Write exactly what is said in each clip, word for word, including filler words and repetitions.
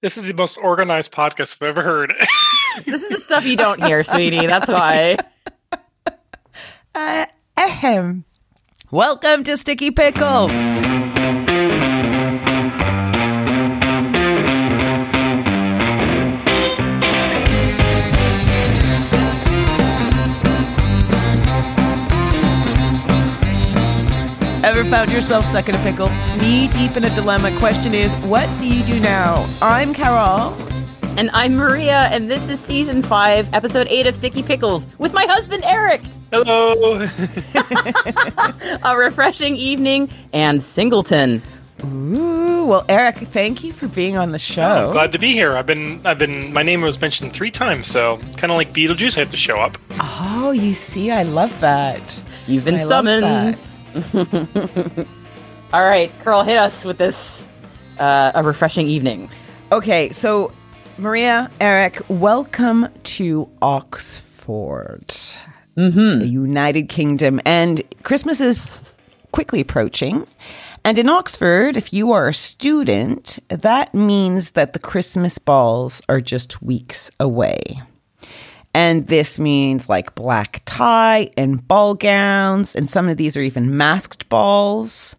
This is the most organized podcast I've ever heard. This is the stuff you don't hear, sweetie. That's why. Uh, ahem. Welcome to Sticky Pickles. Ever found yourself stuck in a pickle? Knee deep in a dilemma. Question is, what do you do now? I'm Carol. And I'm Maria, and this is season five, episode eight of Sticky Pickles with my husband, Eric. Hello. A refreshing evening and Singleton. Ooh, well, Eric, thank you for being on the show. I'm glad to be here. I've been, I've been. My name was mentioned three times, so kind of like Beetlejuice, I have to show up. Oh, you see, I love that. You've been I summoned. All right, Carl, hit us with this uh, a refreshing evening. Okay, so Maria, Eric, welcome to Oxford, Mm-hmm. the United Kingdom, and Christmas is quickly approaching. And in Oxford, if you are a student, that means that the Christmas balls are just weeks away. And this means like black tie and ball gowns, and some of these are even masked balls.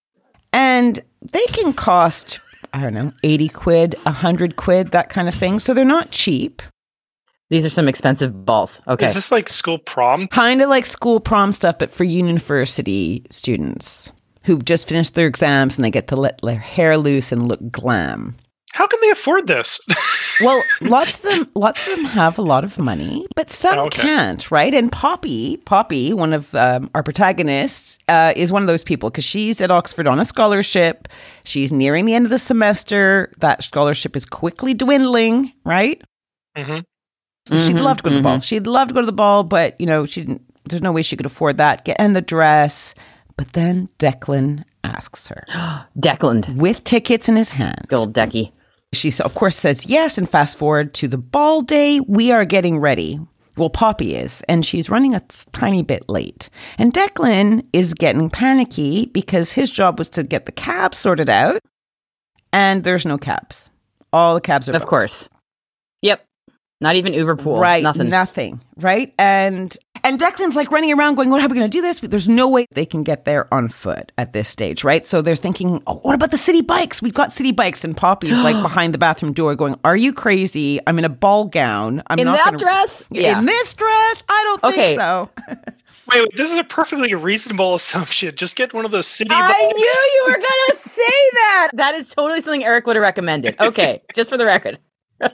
And they can cost, I don't know, eighty quid, one hundred quid, that kind of thing. So they're not cheap. These are some expensive balls. Okay. Is this like school prom? Kind of like school prom stuff, but for university students who've just finished their exams and they get to let their hair loose and look glam. How can they afford this? Well, lots of them, lots of them have a lot of money, but some Okay. can't, right? And Poppy, Poppy, one of um, our protagonists, uh, is one of those people because she's at Oxford on a scholarship. She's nearing the end of the semester. That scholarship is quickly dwindling, right? Mm-hmm. So she'd Mhm, love to go to the mhm. ball. She'd love to go to the ball, but you know, she didn't. There's no way she could afford that. Get and the dress. But then Declan asks her Declan. with tickets in his hand. Good old Decky. She, of course, says yes, and fast forward to the ball day. We are getting ready. Well, Poppy is, and she's running a tiny bit late. And Declan is getting panicky because his job was to get the cab sorted out, and there's no cabs. All the cabs are Of booked. course. Yep. Not even Uber pool. Right, Nothing. nothing, right? And and Declan's like running around going, what, how are we going to do this? But there's no way they can get there on foot at this stage, right? So they're thinking, oh, what about the city bikes? We've got city bikes. And Poppy's like behind the bathroom door going, are you crazy? I'm in a ball gown. I'm In not that gonna- dress? Yeah. In this dress? I don't Okay. think so. Wait, wait, this is a perfectly reasonable assumption. Just get one of those city I bikes. knew you were going to say that. That is totally something Eric would have recommended. Okay, just for the record. a,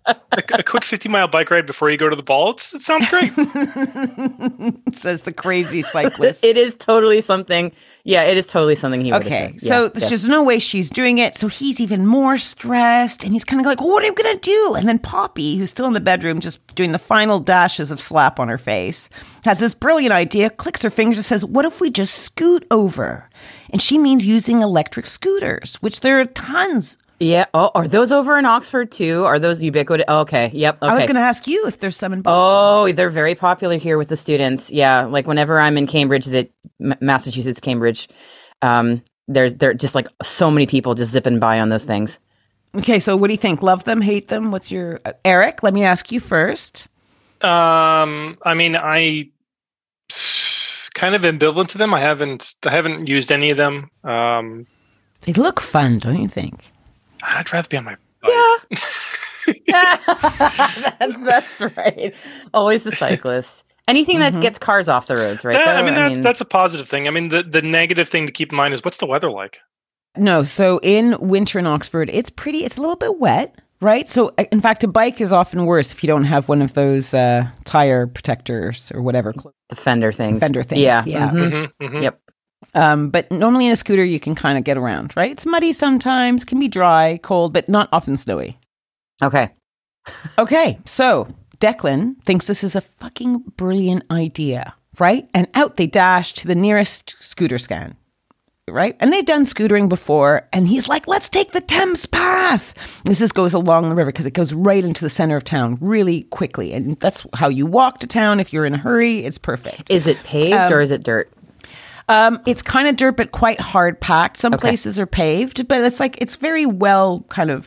a quick fifty-mile bike ride before you go to the ball. It's, it sounds great. Says the crazy cyclist. It is totally something. Yeah, it is totally something he would Okay, have said. so Yeah, yes. there's no way she's doing it. So he's even more stressed, and he's kind of like, well, what are you going to do? And then Poppy, who's still in the bedroom, just doing the final dashes of slap on her face, has this brilliant idea, clicks her fingers and says, what if we just scoot over? And she means using electric scooters, which there are tons. Yeah. Oh, are those over in Oxford too? Are those ubiquitous? Okay. Yep. Okay. I was going to ask you if there's some in Boston. Oh, they're very popular here with the students. Yeah, like whenever I'm in Cambridge, that M- Massachusetts, Cambridge, um, there's there just like so many people just zipping by on those things. Okay, so what do you think? Love them, hate them? What's your... Uh, Eric, let me ask you first. Um, I mean, I kind of ambivalent to them. I haven't, I haven't used any of them. Um, They look fun, don't you think? I'd rather be on my bike. Yeah, that's that's right. Always the cyclist. Anything that gets cars off the roads, right? That- I though? mean, that's that's a positive thing. I mean, the the negative thing to keep in mind is what's the weather like? No, so in winter in Oxford, it's pretty, it's a little bit wet, right? So uh, in fact, a bike is often worse if you don't have one of those uh, tire protectors or whatever. the fender things. Fender things, Yeah. yeah. mhm. Mm-hmm, mm-hmm. Yep. Um, but normally in a scooter, you can kind of get around, right? It's muddy sometimes, can be dry, cold, but not often snowy. Okay. Okay, so Declan thinks this is a fucking brilliant idea, right? And out they dash to the nearest scooter stand, right? And they've done scootering before, and he's like, let's take the Thames Path. This is, goes along the river because it goes right into the center of town really quickly. And that's how you walk to town. If you're in a hurry, it's perfect. Is it paved Um, or is it dirt? Um, it's kind of dirt, but quite hard packed. Some Okay. places are paved, but it's like, it's very well kind of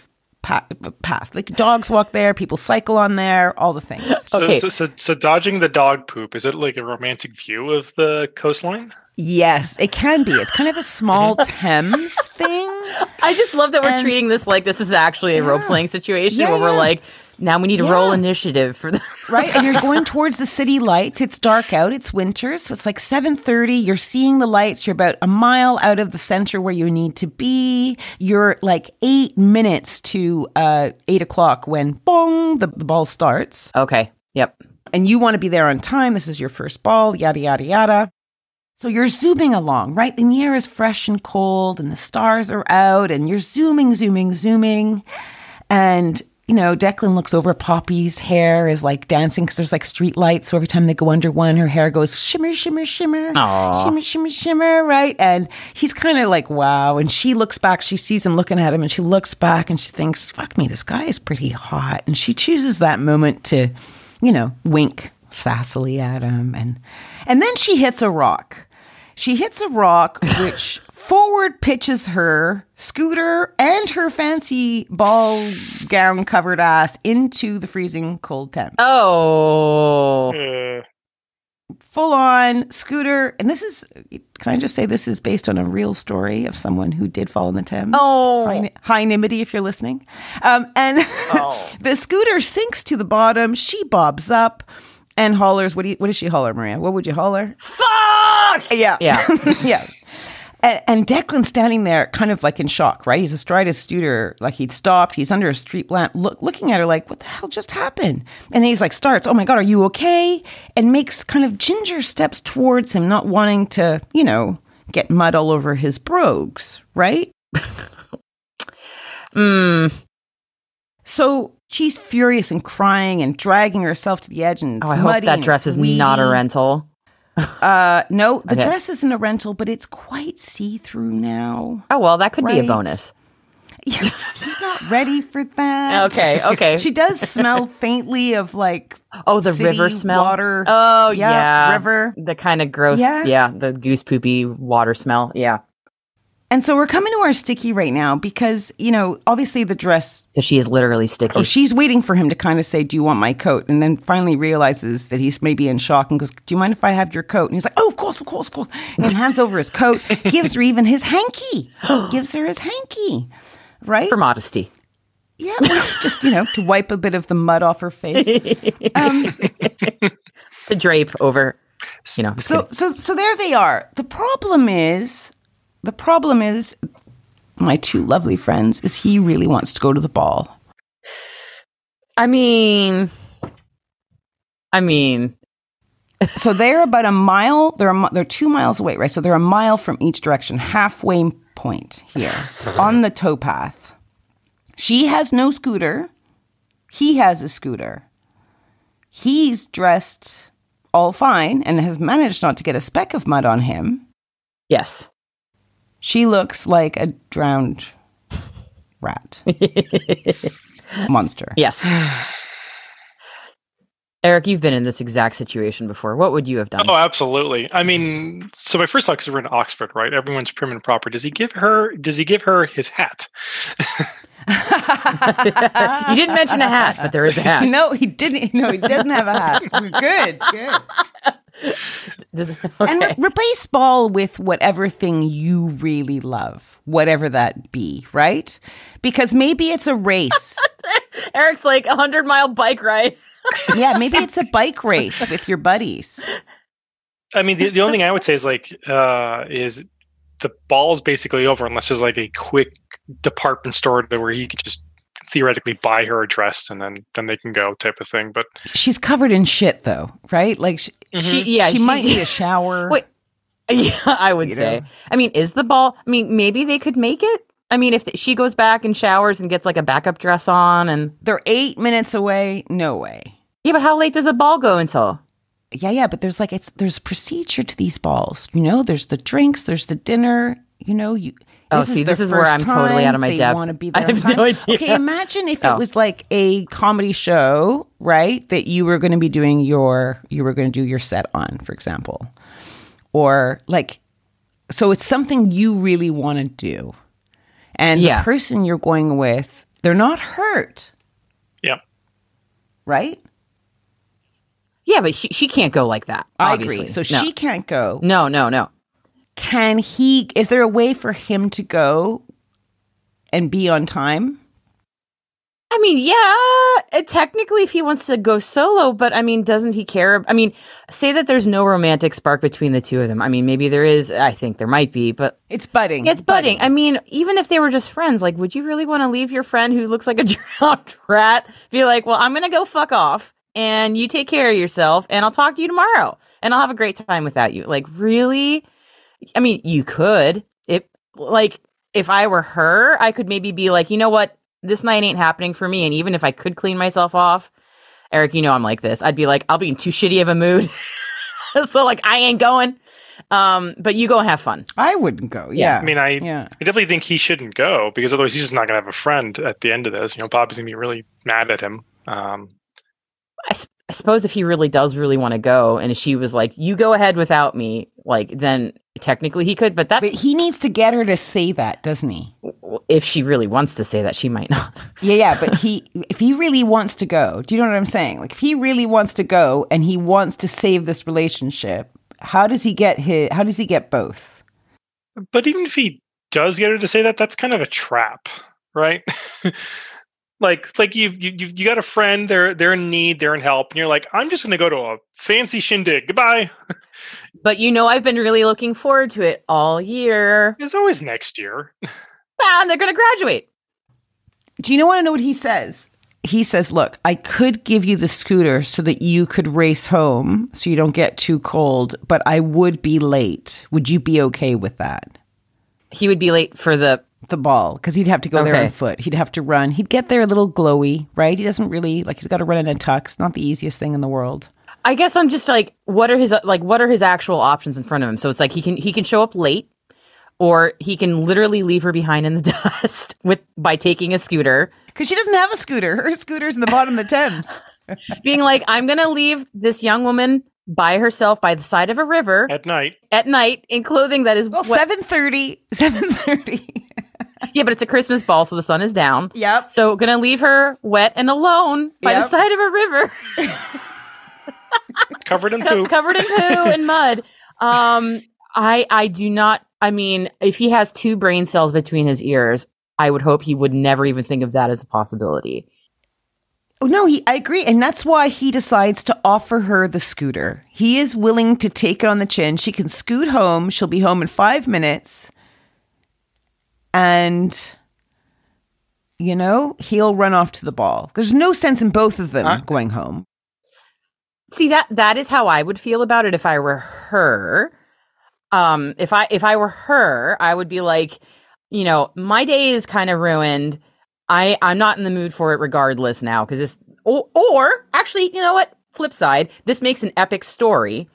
path, path. Like dogs walk there, people cycle on there, all the things. So, Okay. so, so, so dodging the dog poop, is it like a romantic view of the coastline? Yes, it can be. It's kind of a small Thames thing. I just love that we're And- treating this like this is actually a Yeah. role playing situation Yeah, where we're yeah. like, now we need to Yeah. roll initiative for the Right, and you're going towards the city lights. It's dark out. It's winter, so it's like seven thirty. You're seeing the lights. You're about a mile out of the center where you need to be. You're like eight minutes to uh, eight o'clock when bong the, the ball starts, Okay. Yep. and you want to be there on time. This is your first ball. Yada yada yada. So you're zooming along, right? And the air is fresh and cold, and the stars are out, and you're zooming, zooming, zooming, and you know, Declan looks over. Poppy's hair is like dancing because there's like street lights. So every time they go under one, her hair goes shimmer, shimmer, shimmer, Aw. shimmer, shimmer, shimmer, right? And he's kind of like, wow. And she looks back. She sees him looking at him and she looks back and she thinks, fuck me, this guy is pretty hot. And she chooses that moment to, you know, wink sassily at him. And, and then she hits a rock. She hits a rock, which forward pitches her scooter and her fancy ball gown covered ass into the freezing cold Thames. Oh. Uh, Full on scooter. And this is, can I just say this is based on a real story of someone who did fall in the Thames? Oh. Hi, hi Nimity, if you're listening. Um, and Oh. the scooter sinks to the bottom. She bobs up and hollers. What do you, what does she holler, Maria? What would you holler? Fuck! Yeah. Yeah. yeah. And, and Declan's standing there kind of like in shock, right? He's astride his scooter, like he'd stopped. He's under a street lamp look, looking at her like, what the hell just happened? And then he's like, starts, oh my God, are you okay? And makes kind of ginger steps towards him, not wanting to, you know, get mud all over his brogues, right? Mm. So she's furious and crying and dragging herself to the edge. And it's Oh, I hope muddy that and dress it's is not a weedy. rental. Uh, no, the Okay. dress isn't a rental, but it's quite see-through now. Oh, well, that could be a Right. bonus. Yeah, she's not ready for that. Okay, okay. She does smell faintly of like Oh, the city river smell. water. Oh, Yeah, yeah. river. The kind of gross, Yeah. yeah. the goose poopy water smell. Yeah. And so we're coming to our sticky right now because, you know, obviously the dress, Because she is literally sticky. or she's waiting for him to kind of say, do you want my coat? And then finally realizes that he's maybe in shock and goes, do you mind if I have your coat? And he's like, oh, of course, of course, of course. And hands over his coat, gives her even his hanky, gives her his hanky, right? For modesty. Yeah, well, just, you know, to wipe a bit of the mud off her face. Um, To drape over, you know. just So, kidding. so, so there they are. The problem is, the problem is, my two lovely friends, is he really wants to go to the ball. I mean, I mean, So they're about a mile. They're a, mi- they're two miles away, right? So they're a mile from each direction, halfway point here on the towpath. She has no scooter. He has a scooter. He's dressed all fine and has managed not to get a speck of mud on him. yes. She looks like a drowned rat. Monster. Yes. Eric, you've been in this exact situation before. What would you have done? oh, absolutely. I mean, so my first thought, because we're in Oxford, right? Everyone's prim and proper. Does he give her? Does he give her his hat? You didn't mention a hat, but there is a hat. No, he didn't. No, he doesn't have a hat. Good, good. Does- okay. And re- replace ball with whatever thing you really love, whatever that be, right? Because maybe it's a race. Eric's like a hundred mile bike ride. Yeah, maybe it's a bike race with your buddies. I mean, the, the only thing I would say is like, uh, is the ball's basically over unless there's like a quick department store to where he could just theoretically buy her a dress and then then they can go type of thing. But She's covered in shit, though, right? Like she, She, yeah, she, might need a shower. Wait, yeah, I would You say. know? I mean, is the ball? I mean, maybe they could make it. I mean, if she goes back and showers and gets like a backup dress on, and They're eight minutes away. No way. yeah, but how late does the ball go until? Yeah, yeah, but there's like it's there's procedure to these balls. You know, there's the drinks, there's the dinner. You know, you. Oh, this see, their this is where first I'm totally time. out of my they depth. want to be I there. on have time. no idea. Okay, imagine if Oh. it was like a comedy show, right? That you were going to be doing your you were going to do your set on, for example, or like, so it's something you really want to do, and Yeah. the person you're going with They're not hurt. Yeah. Right? Yeah, but she, she can't go like that. I Obviously. agree. So no. she can't go. No, no, no. Can he, is there a way for him to go and be on time? I mean, yeah, it, technically if he wants to go solo, but I mean, doesn't he care? I mean, say that there's no romantic spark between the two of them. I mean, maybe there is. I think there might be, but It's budding. it's budding. I mean, even if they were just friends, like, would you really want to leave your friend who looks like a drowned rat? Be like, well, I'm going to go fuck off and you take care of yourself and I'll talk to you tomorrow and I'll have a great time without you. Like, really? I mean, you could. If, like, if I were her, I could maybe be like, you know what? This night ain't happening for me. And even if I could clean myself off, Eric, you know I'm like this. I'd be like, I'll be in too shitty of a mood. So, like, I ain't going. Um, but you go and have fun. I wouldn't go. Yeah. I mean, I, yeah. I definitely think he shouldn't go because otherwise he's just not going to have a friend at the end of this. You know, Bob's going to be really mad at him. Um, I, sp- I suppose if he really does really want to go and she was like, you go ahead without me, like, then technically he could. But that, But he needs to get her to say that, doesn't he? if she really wants to say that, she might not. Yeah, yeah. But he, if he really wants to go, do you know what I'm saying? Like, if he really wants to go and he wants to save this relationship, how does he get his, how does he get both? but even if he does get her to say that, that's kind of a trap, right? Like, like you've, you've, you got a friend, they're, they're in need, they're in help. And you're like, I'm just going to go to a fancy shindig. Goodbye. But you know, I've been really looking forward to it all year. It's always next year. Ah, and they're going to graduate. Do you know want to know what he says? He says, look, I could give you the scooter so that you could race home so you don't get too cold, but I would be late. Would you be okay with that? He would be late for the... The ball, because he'd have to go there Okay. on foot. He'd have to run. He'd get there a little glowy, right? He doesn't really, like, he's got to run in a tux. Not the easiest thing in the world. I guess I'm just like, what are his like? What are his actual options in front of him? So it's like he can he can show up late, or he can literally leave her behind in the dust with by taking a scooter, Because she doesn't have a scooter. Her scooter's in the bottom of the Thames. being like, I'm gonna leave this young woman by herself by the side of a river At night. at night in clothing that is Well, wet. seven thirty. seven thirty. Yeah, but it's a Christmas ball, so the sun is down. Yep. So gonna leave her wet and alone by Yep. the side of a river. Covered in Co- poop. covered in poo and mud. Um, I I do not. I mean, if he has two brain cells between his ears, I would hope he would never even think of that as a possibility. Oh, no, he, I agree. And that's why he decides to offer her the scooter. He is willing to take it on the chin. She can scoot home. She'll be home in five minutes. And, you know, he'll run off to the ball. There's no sense in both of them Huh? going home. See, that that is how I would feel about it if I were her. Um, if I if I were her, I would be like, you know, my day is kind of ruined. I I'm not in the mood for it regardless now because this or, or actually, you know what? Flip side, this makes an epic story.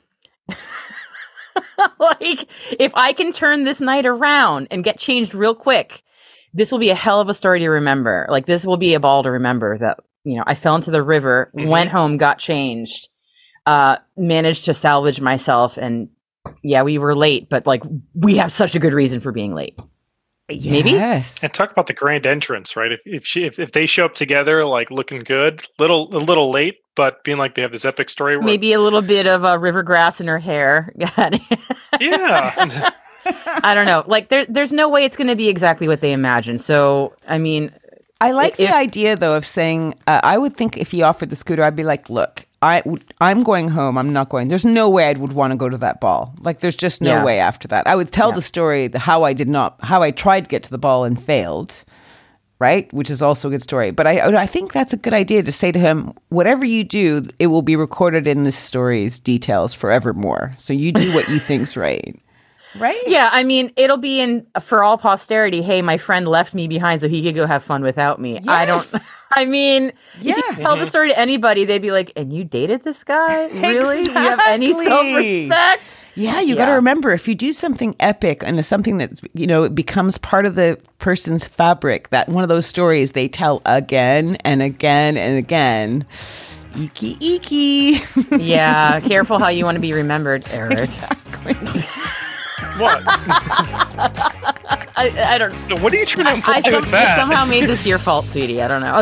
Like, if I can turn this night around and get changed real quick, this will be a hell of a story to remember. Like, this will be a ball to remember that, you know, I fell into the river, Mhm. went home, got changed, uh, managed to salvage myself. And yeah, we were late, but like, we have such a good reason for being late. Maybe? Yes. And talk about the grand entrance, right? If if she if, if they show up together, like looking good, little a little late, but being like they have this epic story. Where, Maybe a little bit of uh, river grass in her hair. yeah, I don't know. Like, there, there's no way it's going to be exactly what they imagine. So, I mean, I like If- the idea, though, of saying, uh, I would think if he offered the scooter, I'd be like, look, I w- I'm going home. I'm not going. There's no way I would want to go to that ball. Like, there's just no Yeah. way after that. I would tell Yeah. the story, the, how I did not, how I tried to get to the ball and failed, right? Which is also a good story. But I, I think that's a good idea to say to him, whatever you do, it will be recorded in this story's details forevermore. So you do what you think's right. Right? yeah, I mean, it'll be in for all posterity. Hey, my friend left me behind so he could go have fun without me. I Yes. don't. I mean, Yeah. if you tell the story to anybody, they'd be like, "And you dated this guy? Really? You have any Exactly. self-respect?" Yeah, you got to Yeah. remember if you do something epic and it's something that, you know, it becomes part of the person's fabric, that one of those stories they tell again and again and again. Eeky, eeky. Yeah, careful how you want to be remembered, Eric. Exactly. what? I, I don't. What are you trying to imply I, some, with that? somehow made this your fault, sweetie. I don't know.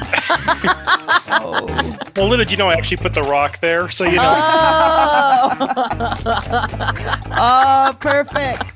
Oh. Well, little did you know, I actually put the rock there, so you know. Oh, Oh, perfect.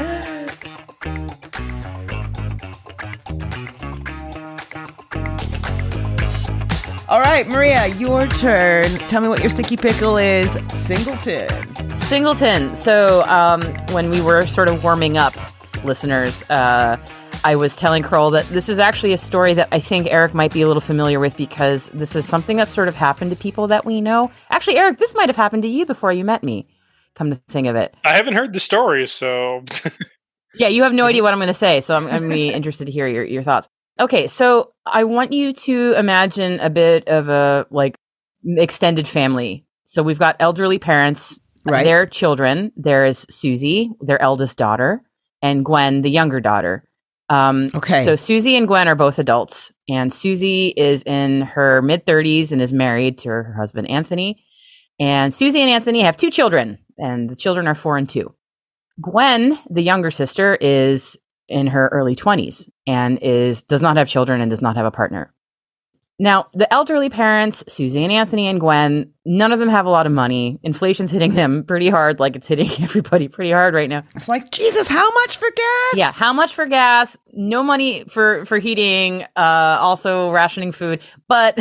All right, Maria, your turn. Tell me what your sticky pickle is. Singleton. Singleton. So um, when we were sort of warming up, listeners, uh, I was telling Kroll that this is actually a story that I think Eric might be a little familiar with because this is something that sort of happened to people that we know. Actually, Eric, this might have happened to you before you met me, come to think of it. I haven't heard the story, so. Yeah, you have no idea what I'm going to say, so I'm, I'm going to be interested to hear your, your thoughts. Okay, so I want you to imagine a bit of a like extended family. So we've got elderly parents, Right. their children. There is Susie, their eldest daughter, and Gwen, the younger daughter. Um, Okay. So Susie and Gwen are both adults, and Susie is in her mid thirties and is married to her husband Anthony. And Susie and Anthony have two children, and the children are four and two. Gwen, the younger sister, is in her early twenties and is does not have children and does not have a partner. Now, the elderly parents, Susie and Anthony and Gwen, none of them have a lot of money. Inflation's hitting them pretty hard, like it's hitting everybody pretty hard right now. It's like, Jesus, how much for gas? Yeah, how much for gas? No money for for heating, uh also rationing food, but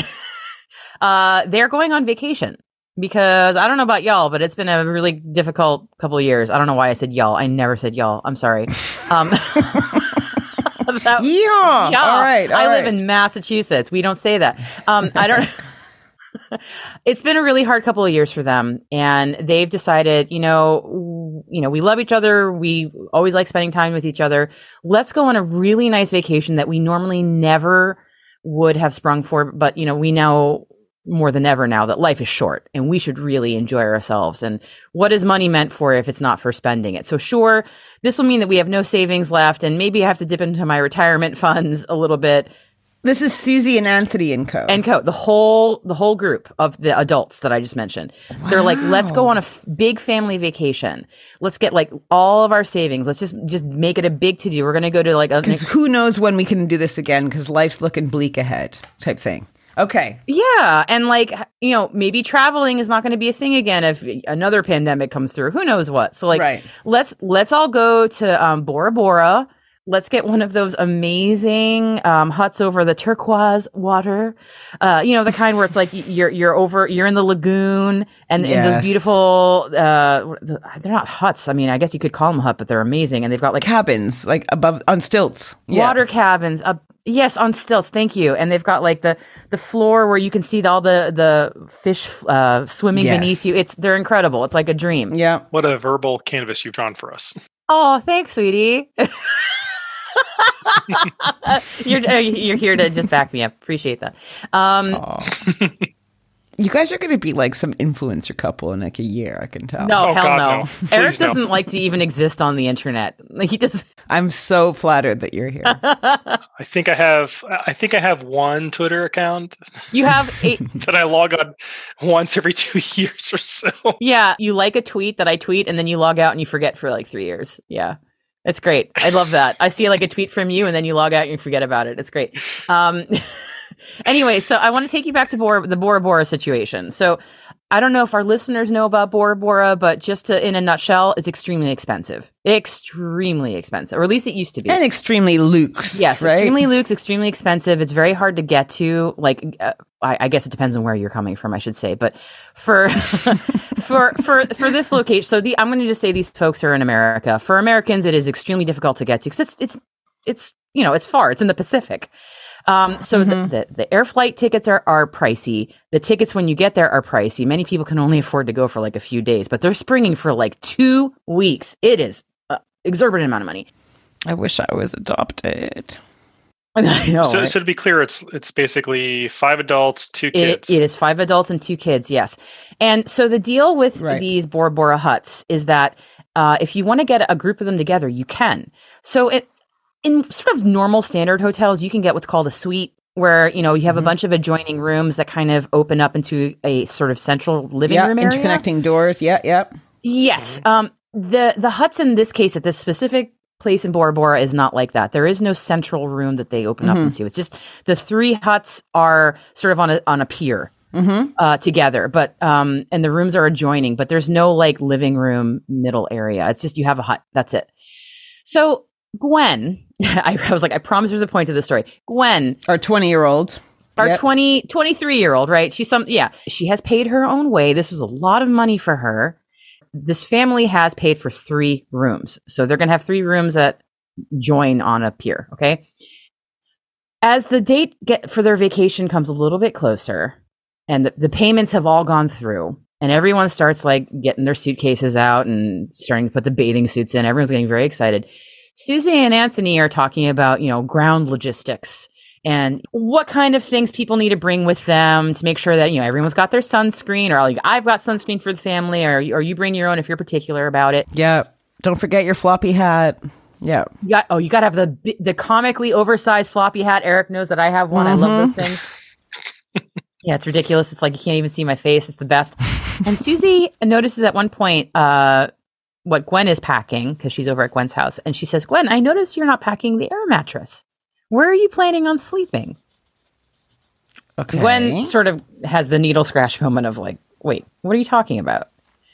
uh they're going on vacation. Because I don't know about y'all, but it's been a really difficult couple of years. I don't know why I said y'all. I never said y'all. I'm sorry. Um, that, Yeehaw. yeah, All right. all I live right. in Massachusetts. We don't say that. Um, I don't. It's been a really hard couple of years for them, and they've decided, you know, w- you know, we love each other. We always like spending time with each other. Let's go on a really nice vacation that we normally never would have sprung for, but you know, we know more than ever now that life is short and we should really enjoy ourselves. And what is money meant for if it's not for spending it? So sure, this will mean that we have no savings left and maybe I have to dip into my retirement funds a little bit. This is Susie and Anthony and co. And co, the whole the whole group of the adults that I just mentioned. Wow. They're like, let's go on a f- big family vacation. Let's get like all of our savings. Let's just just make it a big to do. We're going to go to like a Because who knows when we can do this again because life's looking bleak ahead type thing. Okay. Yeah. And like, you know, maybe traveling is not going to be a thing again if another pandemic comes through. Who knows what? So like, Right. let's let's all go to um, Bora Bora. Let's get one of those amazing um, huts over the turquoise water. Uh, you know, the kind where it's like you're you're over you're in the lagoon and, Yes. and those beautiful. Uh, they're not huts. I mean, I guess you could call them a hut, but they're amazing. And they've got like Cabins, like above on stilts. Yeah. water cabins. Uh, yes, on stilts. Thank you. And they've got like the the floor where you can see all the the fish uh, swimming Yes. beneath you. It's they're incredible. It's like a dream. Yeah. What a verbal canvas you've drawn for us. Oh, thanks, sweetie. you're uh, you're here to just back me up. Appreciate that. Um, Aw. You guys are going to be like some influencer couple in like a year, I can tell. no, Oh, hell God, no. no. Eric Please, no. doesn't like to even exist on the internet. Like, he does. I'm so flattered that you're here. I think I have. I think I have one Twitter account You have a that I log on once every two years or so. yeah. You like a tweet that I tweet, and then you log out and you forget for like three years. Yeah. It's great. I love that. I see like a tweet from you and then you log out and you forget about it. It's great. Um, anyway, so I want to take you back to Bora, the Bora Bora situation. So I don't know if our listeners know about Bora Bora, but just to, in a nutshell, it's extremely expensive. Extremely expensive, or at least it used to be. And extremely luxe. Yes, right? extremely luxe, extremely expensive. It's very hard to get to. Like, uh, I, I guess it depends on where you're coming from, I should say. But for for for for this location, so the I'm going to just say these folks are in America. For Americans, it is extremely difficult to get to because it's it's it's you know it's far. It's in the Pacific. Um, so Mm-hmm. the, the the air flight tickets are are pricey. The tickets when you get there are pricey. Many people can only afford to go for like a few days, but they're springing for like two weeks. It is uh, exorbitant amount of money. I wish I was adopted. I know, so, right? so to be clear, it's it's basically five adults, two It, kids. it is five adults and two kids, yes. And so the deal with Right. these Bora Bora huts is that uh, if you want to get a group of them together, you can. So it, in sort of normal standard hotels, you can get what's called a suite, where you know you have Mm-hmm. a bunch of adjoining rooms that kind of open up into a sort of central living Yeah, room area. interconnecting doors. Yeah, yeah. Yes. Um, the the huts in this case at this specific place in Bora Bora is not like that. There is no central room that they open mm-hmm. up into. It's just the three huts are sort of on a on a pier mm-hmm. uh, together, but um, and the rooms are adjoining. But there's no like living room middle area. It's just you have a hut. That's it. So Gwen, I, I was like, I promise there's a point to this story. Gwen, our twenty year old. Our yep. twenty, twenty-three year old, right? She's some, yeah, she has paid her own way. This was a lot of money for her. This family has paid for three rooms. So they're going to have three rooms that join on a pier. Okay. As the date get for their vacation comes a little bit closer and the, the payments have all gone through and everyone starts like getting their suitcases out and starting to put the bathing suits in. Everyone's getting very excited. Susie and Anthony are talking about, you know, ground logistics and what kind of things people need to bring with them to make sure that, you know, everyone's got their sunscreen, or like, I've got sunscreen for the family, or, or you bring your own if you're particular about it. Yeah. Don't forget your floppy hat. Yeah. You got, oh, you got to have the the comically oversized floppy hat. Eric knows that I have one. Mm-hmm. I love those things. Yeah, it's ridiculous. It's like you can't even see my face. It's the best. And Susie notices at one point uh, what Gwen is packing, because she's over at Gwen's house. And she says, Gwen, I noticed you're not packing the air mattress. Where are you planning on sleeping? Okay. Gwen sort of has the needle scratch moment of like, wait, what are you talking about?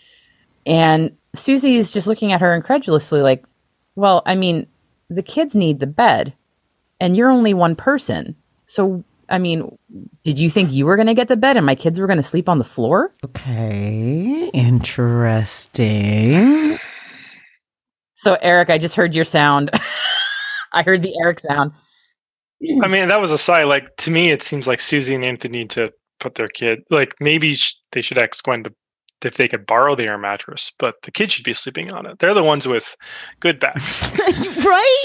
And Susie's just looking at her incredulously like, well, I mean, the kids need the bed and you're only one person. So, I mean, did you think you were going to get the bed and my kids were going to sleep on the floor? Okay. Interesting. So, Eric, I just heard your sound. I heard the Eric sound. I mean, that was a sigh. Like, to me, it seems like Susie and Anthony need to put their kid, like, maybe sh- they should ask Gwen to, if they could borrow the air mattress, but the kid should be sleeping on it. They're the ones with good backs. Right?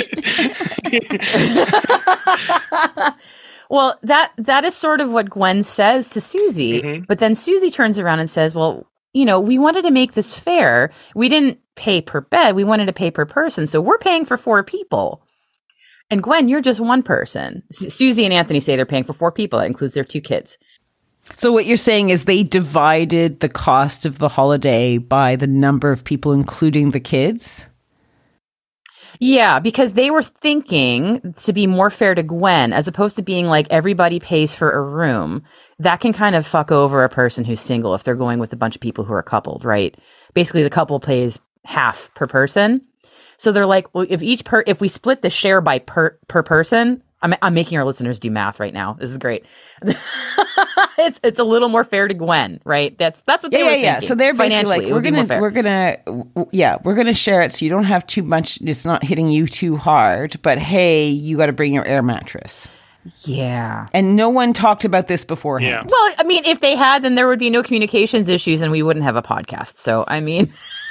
Well, that that is sort of what Gwen says to Susie, mm-hmm. but then Susie turns around and says, well, you know, we wanted to make this fair. We didn't pay per bed. We wanted to pay per person. So we're paying for four people. And Gwen, you're just one person. Su- Susie and Anthony say they're paying for four people. That includes their two kids. So what you're saying is they divided the cost of the holiday by the number of people, including the kids? Yeah, because they were thinking to be more fair to Gwen, as opposed to being like everybody pays for a room. That can kind of fuck over a person who's single if they're going with a bunch of people who are coupled, right? Basically, the couple pays half per person. So they're like, well, if each per, if we split the share by per per person, I'm I'm making our listeners do math right now. This is great. it's it's a little more fair to Gwen, right? That's that's what they yeah, were yeah, thinking. Yeah. So they're basically like, we're gonna we're gonna yeah we're gonna share it so you don't have too much. It's not hitting you too hard. But hey, you got to bring your air mattress. Yeah. And no one talked about this beforehand. Yeah. Well, I mean, if they had, then there would be no communications issues, and we wouldn't have a podcast. So I mean.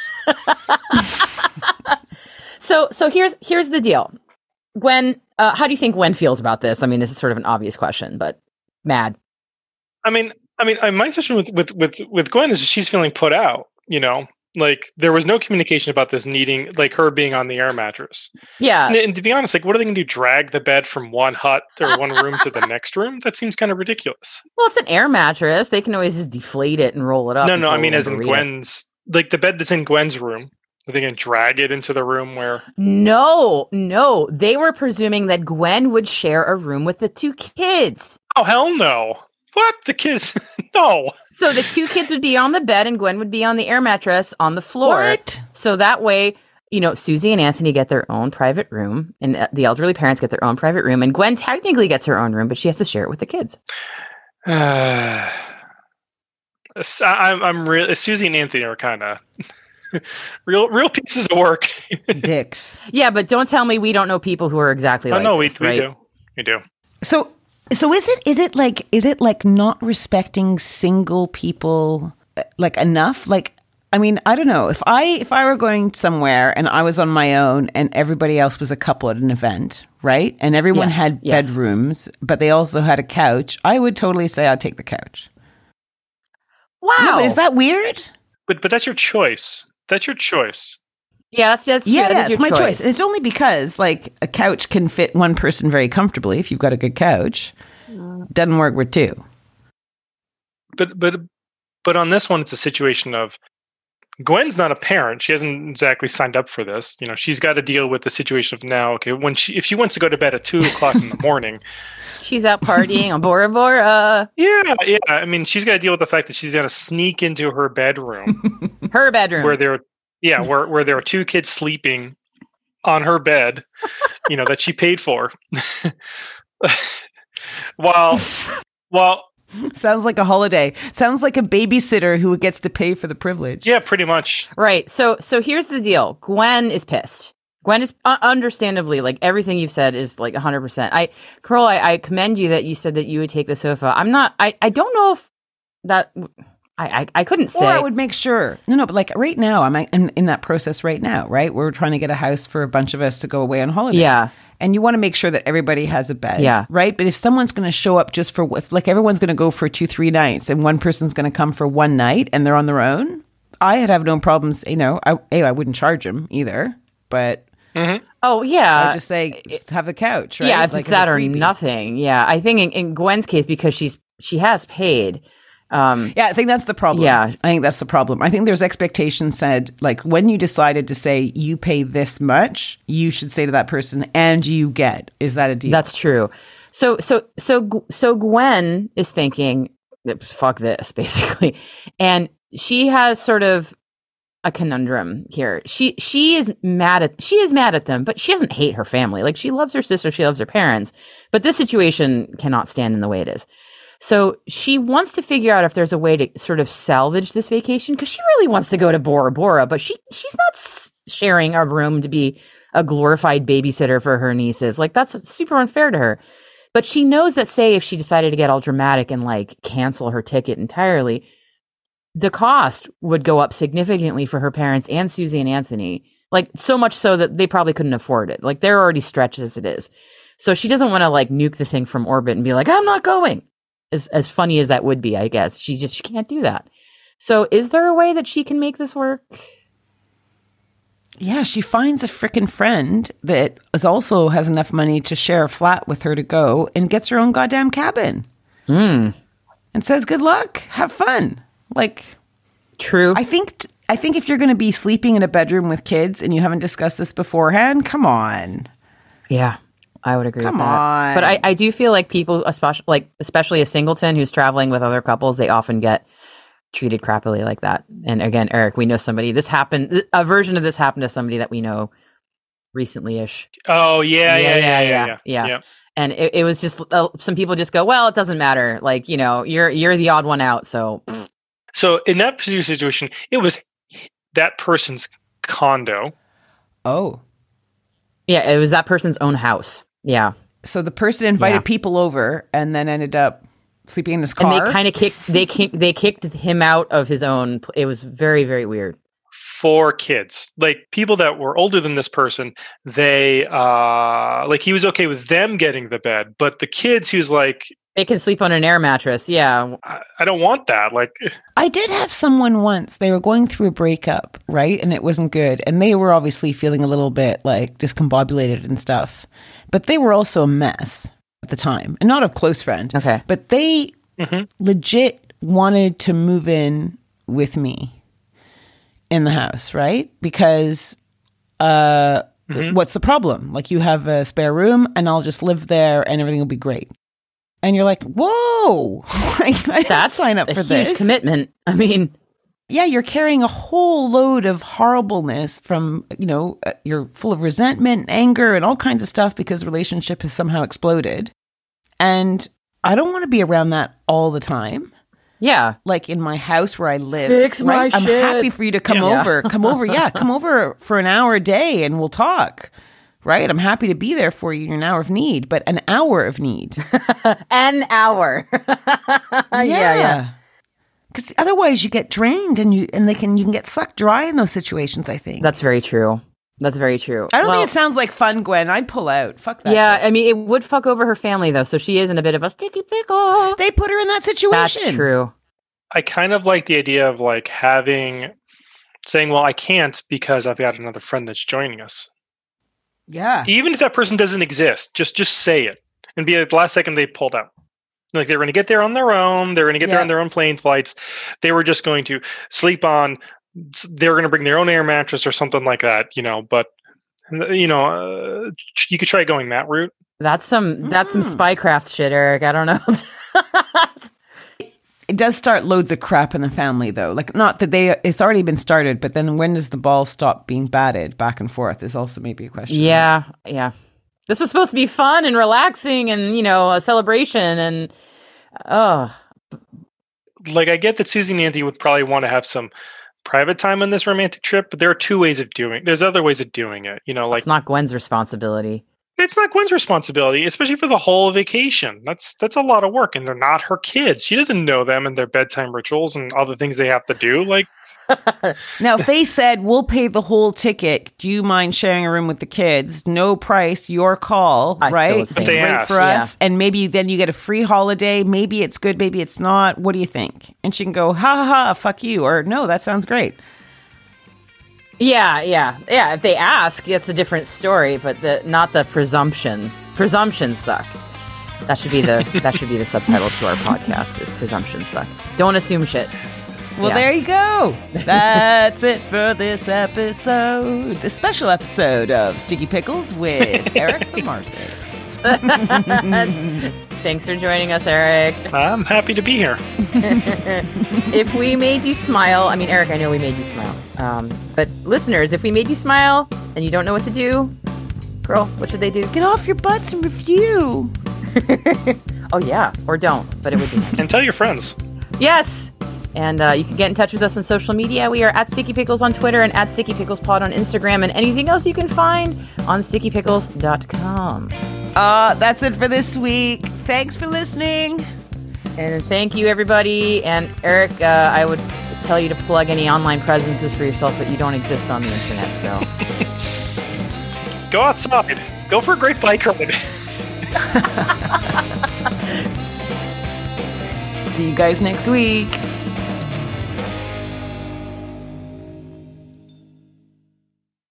So, so here's here's the deal, Gwen. Uh, how do you think Gwen feels about this? I mean, this is sort of an obvious question, but mad. I mean, I mean, my session with with with with Gwen is she's feeling put out. You know, like there was no communication about this needing, like her being on the air mattress. Yeah, and, and to be honest, like, what are they going to do? Drag the bed from one hut or one room to the next room? That seems kind of ridiculous. Well, it's an air mattress. They can always just deflate it and roll it up. No, no, I mean, as in Gwen's, it. like the bed that's in Gwen's room. Are they going to drag it into the room where... No, no. They were presuming that Gwen would share a room with the two kids. Oh, hell no. What? The kids? No. So the two kids would be on the bed and Gwen would be on the air mattress on the floor. What? So that way, you know, Susie and Anthony get their own private room and the elderly parents get their own private room. And Gwen technically gets her own room, but she has to share it with the kids. Uh, I'm, I'm really... Susie and Anthony are kind of... real real pieces of work. Dicks. Yeah, but don't tell me we don't know people who are exactly like oh, no, this, we, right? we do. We do. So so is it is it like is it like not respecting single people like enough? Like, I mean, I don't know. If I if I were going somewhere and I was on my own and everybody else was a couple at an event, right? And everyone yes, had yes. bedrooms, but they also had a couch, I would totally say I'd take the couch. Wow. No, but is that weird? But but that's your choice. That's your choice. Yeah, that's, that's yeah, that yeah, is it's your my choice. choice. It's only because like a couch can fit one person very comfortably if you've got a good couch. Doesn't work with two. But but but on this one, it's a situation of Gwen's not a parent. She hasn't exactly signed up for this. You know, she's got to deal with the situation of now. Okay, when she if she wants to go to bed at two o'clock in the morning, she's out partying on Bora Bora. Yeah, yeah. I mean, she's got to deal with the fact that she's going to sneak into her bedroom, her bedroom, where there, yeah, where where there are two kids sleeping on her bed, you know, that she paid for. while, while. Sounds like a holiday. Sounds like a babysitter who gets to pay for the privilege. Yeah, pretty much. Right. So, so here's the deal. Gwen is pissed. Gwen is uh, understandably, like everything you've said is like one hundred percent. I, Carl, I, I commend you that you said that you would take the sofa. I'm not, I, I don't know if that, I, I, I couldn't say. Or I would make sure. No, no, but like right now, I'm in, in that process right now, right? We're trying to get a house for a bunch of us to go away on holiday. Yeah. And you want to make sure that everybody has a bed, yeah. right? But if someone's going to show up just for, if like everyone's going to go for two, three nights and one person's going to come for one night and they're on their own, I'd have no problems, you know, I, A, I wouldn't charge them either, but... Mm-hmm. Oh, yeah. I'd just say, just have the couch, right? Yeah, if like it's that or nothing. Yeah, I think in, in Gwen's case, because she's she has paid... Um, yeah, I think that's the problem. Yeah. I think that's the problem. I think there's expectations said, like when you decided to say you pay this much, you should say to that person, and you get. Is that a deal? That's true. So, so, so, so Gwen is thinking, fuck this, basically. And she has sort of a conundrum here. She, she is mad at, she is mad at them, but she doesn't hate her family. Like she loves her sister, she loves her parents, but this situation cannot stand in the way it is. So she wants to figure out if there's a way to sort of salvage this vacation because she really wants to go to Bora Bora, but she she's not s- sharing a room to be a glorified babysitter for her nieces. Like that's super unfair to her. But she knows that, say, if she decided to get all dramatic and like cancel her ticket entirely, the cost would go up significantly for her parents and Susie and Anthony. Like so much so that they probably couldn't afford it. Like they're already stretched as it is. So she doesn't want to like nuke the thing from orbit and be like, I'm not going. As as funny as that would be, I guess. She just she can't do that. So is there a way that she can make this work? Yeah, she finds a frickin' friend that is also has enough money to share a flat with her to go and gets her own goddamn cabin. Mm. And says, good luck, have fun. Like, true. I think I think if you're going to be sleeping in a bedroom with kids and you haven't discussed this beforehand, come on. Yeah. I would agree Come with that. on. But I, I do feel like people, especially like especially a singleton who's traveling with other couples, they often get treated crappily like that. And again, Eric, we know somebody, this happened, a version of this happened to somebody that we know recently-ish. Oh, yeah, yeah, yeah, yeah, yeah. yeah. yeah. yeah. yeah. And it, it was just, uh, some people just go, well, it doesn't matter. Like, you know, you're you're the odd one out, so. So in that particular situation, it was that person's condo. Oh. Yeah, it was that person's own house. Yeah. So the person invited Yeah. people over and then ended up sleeping in his car. And they kind of kicked they kicked they kicked him out of his own. It was very, very weird. For kids, like people that were older than this person, they uh like he was okay with them getting the bed, but the kids, he was like, They can sleep on an air mattress. Yeah. I, I don't want that. Like, I did have someone once, they were going through a breakup, right? And it wasn't good. And they were obviously feeling a little bit like discombobulated and stuff. But they were also a mess at the time. And not a close friend. Okay. But they mm-hmm. legit wanted to move in with me in the house, right? Because uh, mm-hmm. what's the problem? Like you have a spare room and I'll just live there and everything will be great. And you're like, whoa, I didn't That's sign up a for huge this. commitment. I mean, yeah, you're carrying a whole load of horribleness from, you know, uh, you're full of resentment, anger, and all kinds of stuff because the relationship has somehow exploded. And I don't want to be around that all the time. yeah. Like in my house where I live. Fix my right? I'm shit. happy for you to come Yeah. over. Come over. Yeah, come over for an hour a day and we'll talk. Right? I'm happy to be there for you in an hour of need, but an hour of need. An hour. yeah, yeah. Because otherwise you get drained and you and they can you can get sucked dry in those situations, I think. That's very true. That's very true. I don't Well, think it sounds like fun, Gwen. I'd pull out. Fuck that. Yeah, shit. I mean, it would fuck over her family, though, so she is in a bit of a sticky pickle. They put her in that situation. That's true. I kind of like the idea of like having, saying, well, I can't because I've got another friend that's joining us. Yeah. Even if that person doesn't exist, just just say it and be at the last second they pulled out. Like they're going to get there on their own. They're going to get Yeah. there on their own plane flights. They were just going to sleep on they're going to bring their own air mattress or something like that, you know. But you know, uh, you could try going that route. That's some that's Mm. some spycraft shit, Eric. I don't know. It does start loads of crap in the family, though. Like, not that they, it's already been started, but then when does the ball stop being batted back and forth is also maybe a question. Yeah, yeah. This was supposed to be fun and relaxing and, you know, a celebration and, oh. Like, I get that Susie and Anthony would probably want to have some private time on this romantic trip, but there are two ways of doing, there's other ways of doing it. You know, like, It's not Gwen's responsibility. it's not Gwen's responsibility, especially for the whole vacation. That's that's a lot of work, and they're not her kids. She doesn't know them and their bedtime rituals and all the things they have to do. Like, Now, if they said, we'll pay the whole ticket, do you mind sharing a room with the kids? No price, your call, I still right? would say It's But they great asked. for us. And maybe then you get a free holiday. Maybe it's good, maybe it's not. What do you think? And she can go, ha ha ha, fuck you. Or no, that sounds great. Yeah, yeah, yeah. If they ask, it's a different story, but the not the presumption. Presumptions suck. That should be the that should be the subtitle to our podcast. Is presumptions suck. Don't assume shit. Well, Yeah. there you go. That's it for this episode. The special episode of Sticky Pickles with Eric from Marses. Thanks for joining us, Eric. I'm happy to be here. If we made you smile, I mean, Eric, I know we made you smile. Um, but listeners, if we made you smile and you don't know what to do, girl, what should they do? Get off your butts and review. Oh yeah, or don't, but it would be nice. And tell your friends. Yes. And uh, you can get in touch with us on social media. We are at Sticky Pickles on Twitter and at Sticky Pickles Pod on Instagram, and anything else you can find on sticky pickles dot com. Uh, that's it for this week. Thanks for listening. And thank you, everybody. And Eric, uh, I would tell you to plug any online presences for yourself, but you don't exist on the internet, so. Go outside. Go for a great bike ride. See you guys next week.